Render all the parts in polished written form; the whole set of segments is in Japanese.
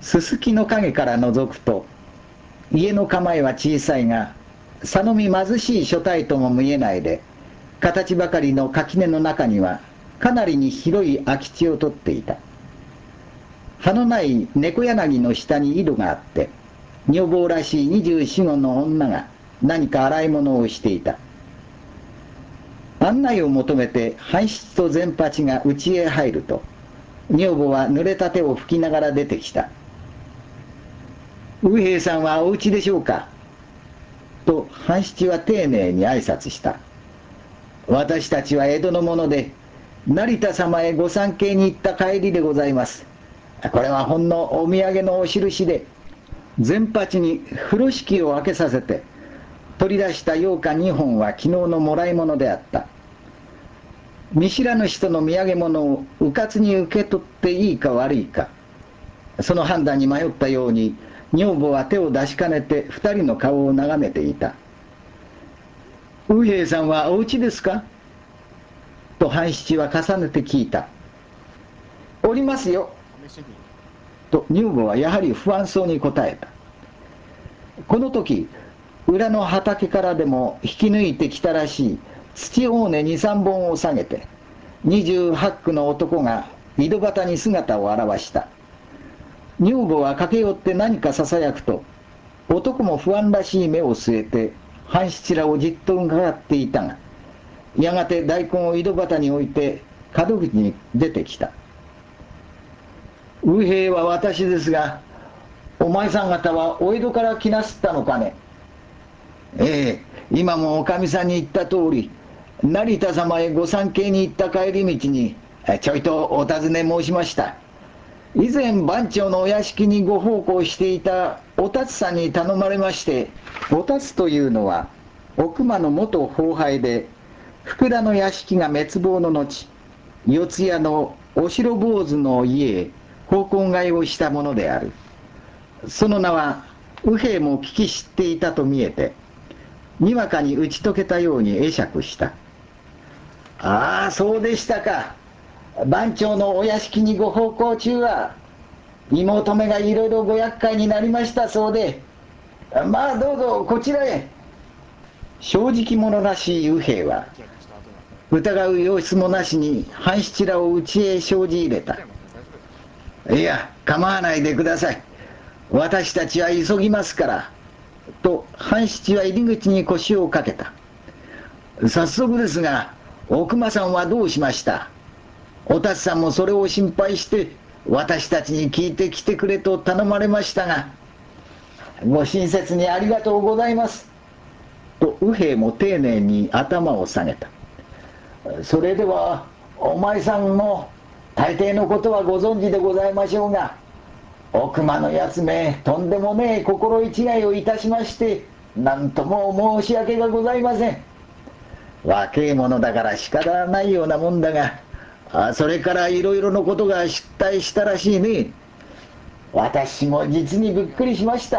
すすきの陰から覗くと、家の構えは小さいが、さのみ貧しい所帯とも見えないで、形ばかりの垣根の中には、かなりに広い空き地を取っていた。葉のない猫柳の下に井戸があって、女房らしい24、5の女が何か洗い物をしていた。案内を求めて半七と善八が家へ入ると、女房は濡れた手を拭きながら出てきた。右兵さんはお家でしょうかと半七は丁寧に挨拶した。私たちは江戸の者で、成田様へご参詣に行った帰りでございます。これはほんのお土産のお印で、善八に風呂敷を開けさせて、取り出した羊羹2本は昨日のもらい物であった。見知らぬ人の土産物をうかつに受け取っていいか悪いか、その判断に迷ったように、女房は手を出しかねて二人の顔を眺めていた。右兵さんはお家ですかと半七は重ねて聞いた。おりますよ。と女房はやはり不安そうに答えた。この時、裏の畑からでも引き抜いてきたらしい土大根2、3本を下げて、28区の男が井戸端に姿を現した。女房は駆け寄って何かささやくと、男も不安らしい目を据えて半七らをじっと伺っていたが、やがて大根を井戸端に置いて門口に出てきた。右兵は私ですが、お前さん方はお江戸から来なすったのかね。ええ、今もおかみさんに言った通り、成田様へご参詣に行った帰り道にちょいとお尋ね申しました。以前番長のお屋敷にご奉公していたお達さんに頼まれまして、お達というのは奥間の元後輩で、福田の屋敷が滅亡の後、四谷のお城坊主の家へ奉公替えをしたものである。その名は右兵も聞き知っていたと見えて、にわかに打ち解けたように会釈した。ああ、そうでしたか。番長のお屋敷にご奉公中は、妹目がいろいろご厄介になりましたそうで、まあどうぞこちらへ。正直者らしい右兵は、疑う様子もなしに半七らを家へ生じ入れた。いや、構わないでください。私たちは急ぎますから。と半七は入り口に腰をかけた。早速ですが、奥間さんはどうしました。お達さんもそれを心配して私たちに聞いてきてくれと頼まれましたが、ご親切にありがとうございますと右兵も丁寧に頭を下げた。それではお前さんも大抵のことはご存知でございましょうが、奥間のやつめとんでもねえ心違いをいたしまして、何とも申し訳がございません。若え者だから仕方ないようなもんだが、それからいろいろのことが失態したらしいね。私も実にびっくりしました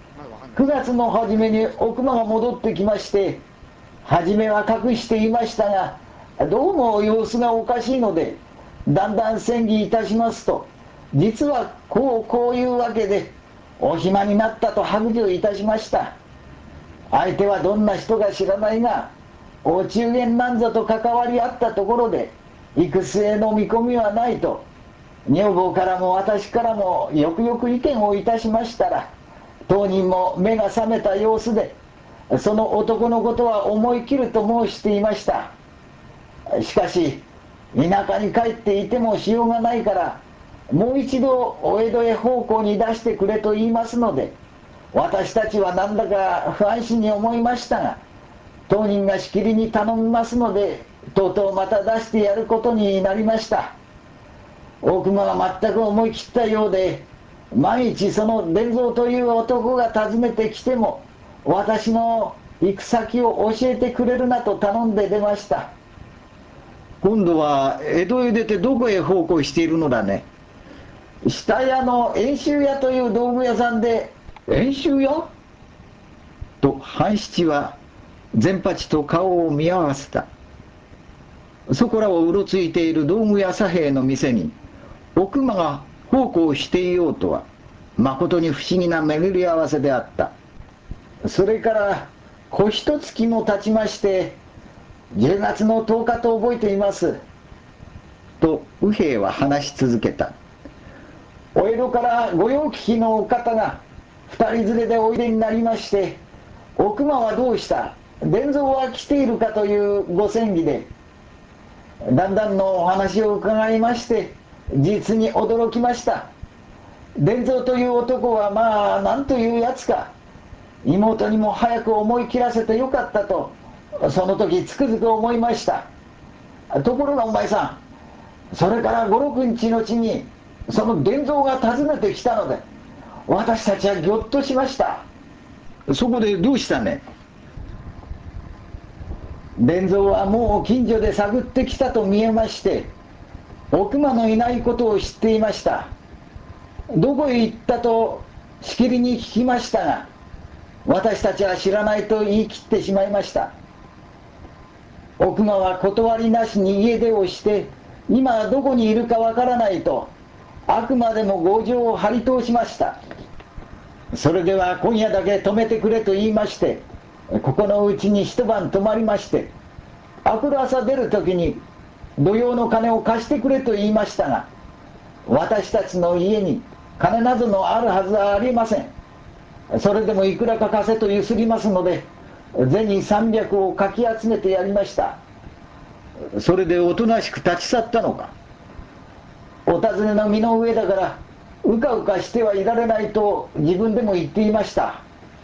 。9月の初めに奥間が戻ってきまして、初めは隠していましたが、どうも様子がおかしいので、だんだん詮議いたしますと、実はこういうわけでお暇になったと白状いたしました。相手はどんな人か知らないが、お中元なんぞと関わり合ったところで行く末の見込みはないと、女房からも私からもよくよく意見をいたしましたら、当人も目が覚めた様子で、その男のことは思い切ると申していました。しかし田舎に帰っていてもしようがないから、もう一度お江戸へ奉公に出してくれと言いますので、私たちはなんだか不安心に思いましたが、当人がしきりに頼みますので、とうとうまた出してやることになりました。大隈は全く思い切ったようで、万一その伝蔵という男が訪ねてきても、私の行く先を教えてくれるなと頼んで出ました。今度は江戸へ出てどこへ奉公しているのだね。下屋の遠州屋という道具屋さんで。遠州屋と半七は善八と顔を見合わせた。そこらをうろついている道具屋左兵の店に奥間が奉公していようとはまことに不思議な巡り合わせであった。それから小一月も経ちまして、10月の10日と覚えています。と右兵は話し続けた。お江戸から御用聞きのお方が二人連れでおいでになりまして、お熊はどうした、伝蔵は来ているかというご詮議で、だんだんのお話を伺いまして、実に驚きました。伝蔵という男はまあなんというやつか、妹にも早く思い切らせてよかったと、その時つくづく思いました。ところがお前さん、それから五六日のちにその伝蔵が訪ねてきたので、私たちはぎょっとしました。そこでどうしたね。伝蔵はもう近所で探ってきたと見えまして、お熊のいないことを知っていました。どこへ行ったとしきりに聞きましたが、私たちは知らないと言い切ってしまいました。お熊は断りなしに家出をして、今どこにいるかわからないと、あくまでも強情を張り通しました。それでは今夜だけ泊めてくれと言いまして、ここのうちに一晩泊まりまして、明くる朝出るときに土用の金を貸してくれと言いましたが、私たちの家に金などのあるはずはありません。それでもいくらか貸せとゆすりますので、銭300をかき集めてやりました。それでおとなしく立ち去ったのか。お尋ねの身の上だからうかうかしてはいられないと自分でも言っていました。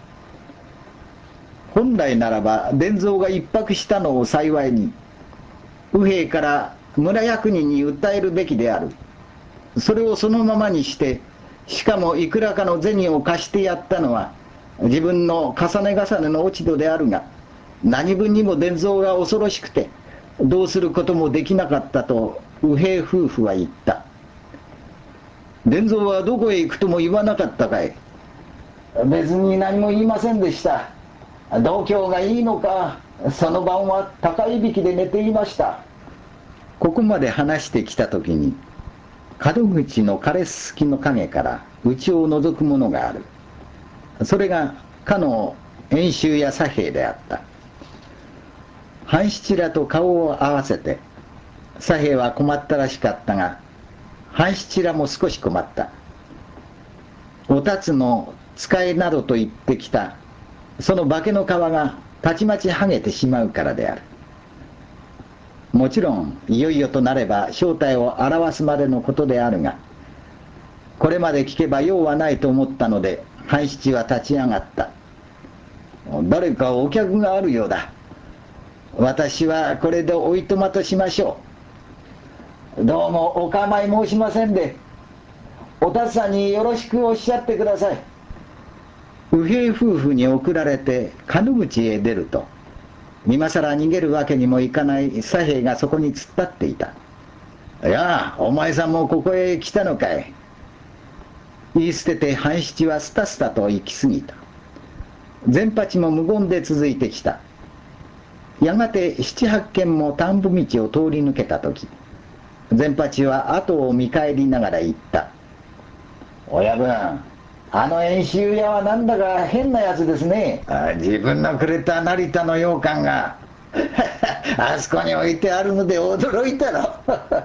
本来ならば伝蔵が一泊したのを幸いに、右兵から村役人に訴えるべきである。それをそのままにして、しかもいくらかの銭を貸してやったのは自分の重ね重ねの落ち度であるが、何分にも伝蔵が恐ろしくてどうすることもできなかったと右兵夫婦は言った。伝蔵はどこへ行くとも言わなかったかい。別に何も言いませんでした。度胸がいいのか、その晩は高いびきで寝ていました。ここまで話してきた時に、門口の枯れすすきの陰から内を覗くものがある。それがかの遠州や左兵であった。半七らと顔を合わせて、左兵は困ったらしかったが、半七らも少し困った。おたつの使いなどと言ってきたその化けの皮がたちまち剥げてしまうからである。もちろんいよいよとなれば正体を表すまでのことであるが、これまで聞けば用はないと思ったので半七は立ち上がった。誰かお客があるようだ。私はこれでおいとまとしましょう。どうもお構い申しませんで、おたつさんによろしくおっしゃってください。右兵夫婦に送られて門口へ出ると、今さら逃げるわけにもいかない左兵がそこに突っ立っていた。いやあ、お前さんもここへ来たのかい。言い捨てて半七はスタスタと行き過ぎた。善八も無言で続いてきた。やがて七八軒も田んぼ道を通り抜けた時、善八は後を見返りながら言った。親分、あの遠州屋はなんだか変なやつですね。自分のくれた成田の羊羹があそこに置いてあるので驚いたろ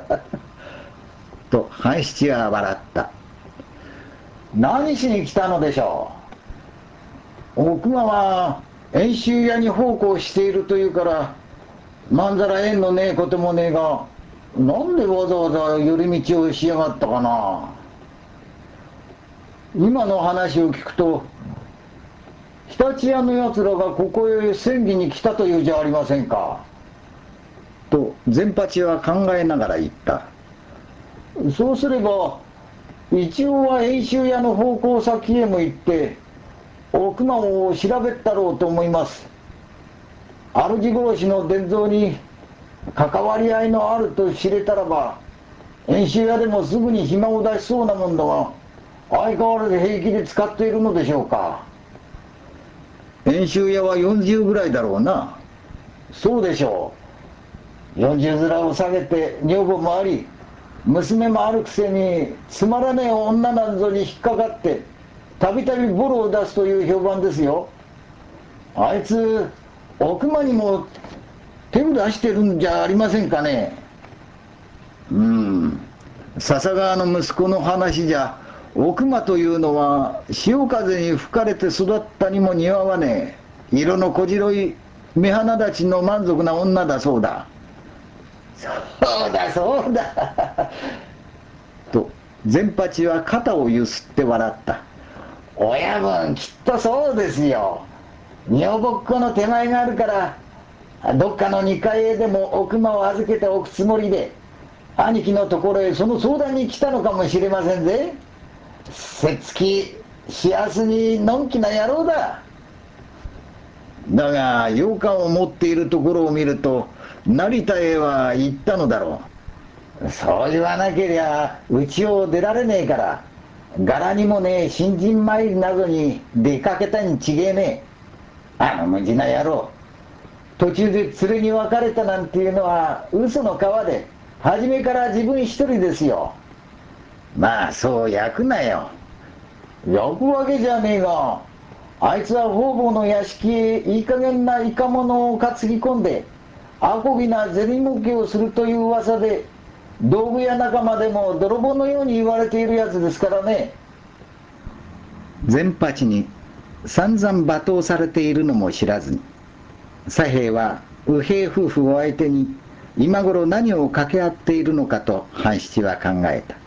と半七は笑った。何しに来たのでしょう。お熊は遠州屋に奉公しているというからまんざら縁のねえこともねえが、なんでわざわざ寄り道をしやがったかな。今の話を聞くと常陸屋のやつらがここへ戦議に来たというじゃありませんか。と善八は考えながら言った。そうすれば一応は遠州屋の奉公先へも行ってお熊を調べたろうと思います。主殺しの伝蔵に関わり合いのあると知れたらば、遠州屋でもすぐに暇を出しそうなもんだが、相変わらず平気で使っているのでしょうか。遠州屋は40ぐらいだろうな。そうでしょう。40面を下げて女房もあり娘もあるくせにつまらねえ女なんぞに引っかかってたびたびボロを出すという評判ですよ。あいつ奥間にも手を出してるんじゃありませんかね。笹川の息子の話じゃ、奥間というのは潮風に吹かれて育ったにも似合わねえ色の小白い目鼻立ちの満足な女だそうだ。そうだそうだと善八は肩をゆすって笑った。親分きっとそうですよ。女房っ子の手前があるからどっかの二階へでも奥間を預けておくつもりで兄貴のところへその相談に来たのかもしれませんぜ。せっつきしやすにのんきな野郎だ。だが羊羹を持っているところを見ると成田へは行ったのだろう。そう言わなけりゃ家を出られねえから柄にもねえ新人参りなどに出かけたに違えねえ。あの無事な野郎途中で連れに別れたなんていうのは嘘の皮で初めから自分一人ですよ。まあそう焼くなよ。焼くわけじゃねえがあいつは方々の屋敷へいい加減なイカ物を担ぎ込んであこぎな銭儲けをするという噂で道具屋仲間でも泥棒のように言われているやつですからね。善八に散々罵倒されているのも知らずに左平は右平夫婦を相手に今頃何を掛け合っているのかと半七は考えた。